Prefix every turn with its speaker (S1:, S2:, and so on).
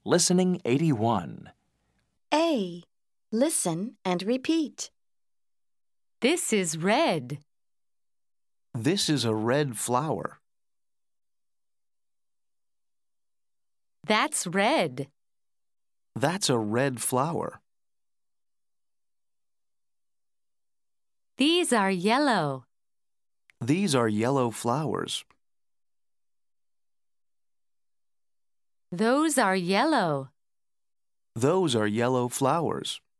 S1: Listening 81.
S2: A. Listen and repeat.
S3: This is red.
S1: This is a red flower.
S3: That's red.
S1: That's a red flower.
S3: These are yellow.
S1: These are yellow flowers.
S3: Those are yellow.
S1: Those are yellow flowers.